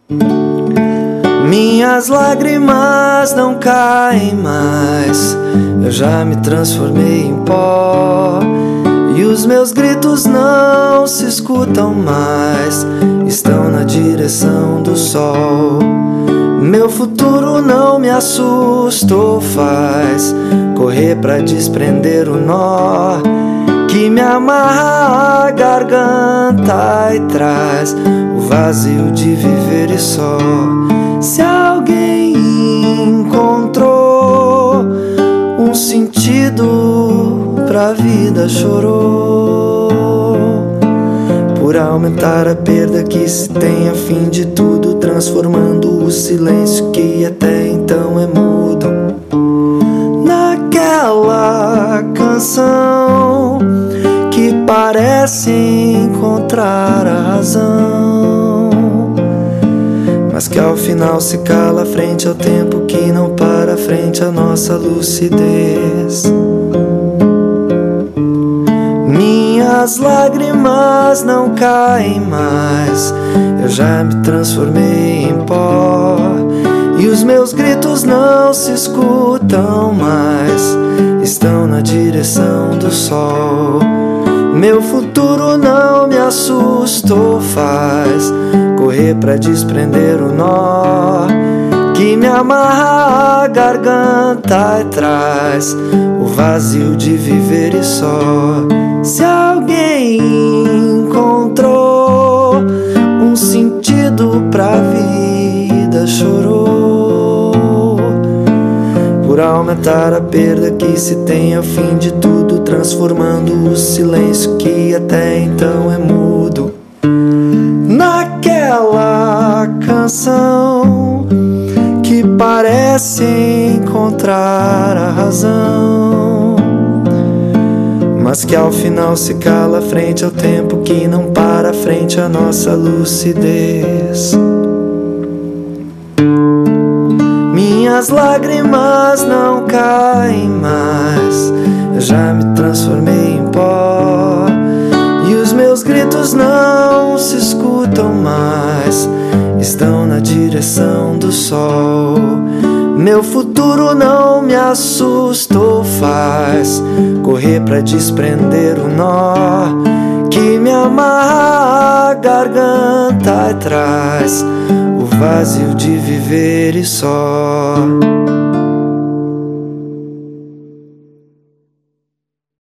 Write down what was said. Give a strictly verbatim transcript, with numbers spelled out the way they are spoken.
Minhas lágrimas não caem mais, eu já me transformei em pó. E os meus gritos não se escutam mais, estão na direção do sol. Meu futuro não me assusta ou faz correr pra desprender o nó que me amarra a garganta e traz o vazio de viver e só. Se alguém encontrou um sentido pra vida, chorou por aumentar a perda que se tem a fim de tudo, transformando o silêncio que até então é mudo naquela canção que parece encontrar a razão, mas que ao final se cala frente ao tempo que não para, frente à nossa lucidez. Minhas lágrimas não caem mais, eu já me transformei em pó. E os meus gritos não se escutam mais, estão na direção do sol. Meu futuro não me assusta ou faz correr pra desprender o nó que me amarra a garganta e traz o vazio de viver e só. Se alguém encontrou um sentido pra vida, chorou por aumentar a perda que se tem ao fim de tudo, transformando o silêncio que até então é mudo naquela canção que parece encontrar a razão, mas que ao final se cala frente ao tempo que não para, frente à nossa lucidez. Minhas lágrimas não caem mais, eu já me transformei em pó. E os meus gritos não se escutam mais, estão na direção do sol. Meu futuro não me assusta ou faz correr pra desprender o nó que me amarra a garganta e traz o vazio de viver e só.